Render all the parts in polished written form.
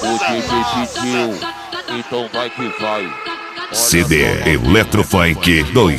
DJ pediu, então vai que vai. CD Eletrofunk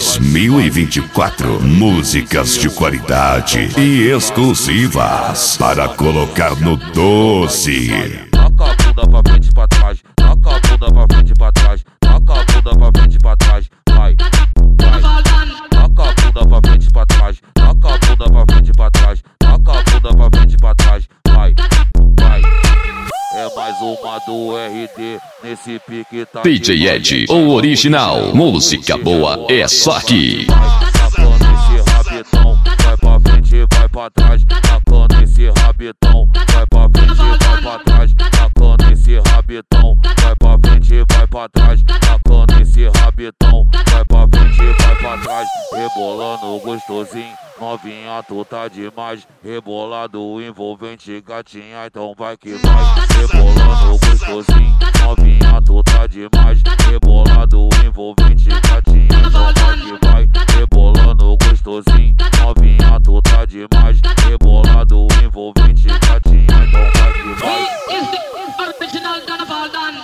2024. Músicas de qualidade e exclusivas para colocar no doce. Taca a bunda pra frente e pra trás, taca a bunda pra frente e pra trás, taca a bunda pra frente e pra trás, vai, vai. Taca a bunda pra frente e pra trás, taca a bunda pra frente e pra trás, taca a bunda pra frente e pra trás, vai, vai. É mais uma do RD, nesse pique tá DJ Ed, o original. Música boa é só aqui. Tacando esse rabetão, vai pra frente, vai pra trás. Tacando esse rabetão, vai pra frente, vai pra trás. Tacando esse rabetão, vai pra frente, vai pra trás. Tacando esse rabetão, vai pra frente, vai pra trás. Rebolando gostosinho, novinha tu tá demais. Rebolado envolvente, gatinha, então vai que vai. Rebolando gostosinho, novinha tu tá demais. Rebolado envolvente, gatinha, então vai que vai. Rebolando gostosinho, novinha tu tá demais. Rebolado envolvente, gatinha, então vai que vai. We is the original Carnival Dan.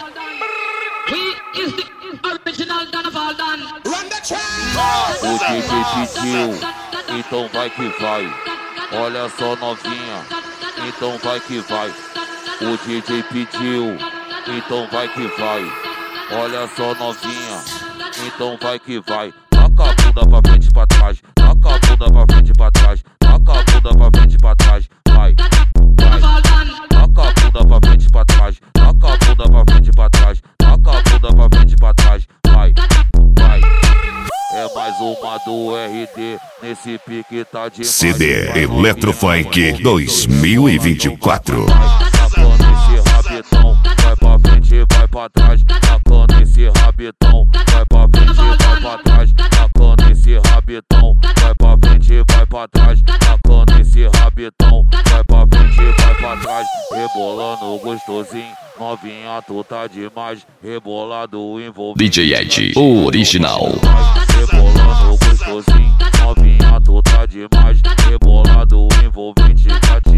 We is the original Carnival Dan. Run the track. O DJ pediu, então vai que vai. Olha só novinha, então vai que vai. O DJ pediu, então vai que vai. Olha só novinha, então vai que vai. Taca a bunda pra frente e pra trás, taca a bunda pra frente e pra trás, taca a bunda pra frente e pra trás, vai, vai. Taca a bunda pra frente e pra trás, taca a bunda pra frente e pra trás, taca a bunda pra frente e pra trás, vai, vai. É mais uma do RD, nesse pique tá demais. CD Eletrofunk 2024. Tacando esse rabetão, vai pra frente, vai pra trás. Tacando esse rabetão, vai pra frente, vai pra trás. Tacando esse rabetão, vai pra frente, vai pra trás. Tacando esse rabetão, vai pra frente, vai pra trás. Rebolando gostosinho, novinha tu tá demais. Rebolado envolvido, DJ Ed, o original. Rebolando gostosinho, novinha tu tá demais. Rebolado envolvente,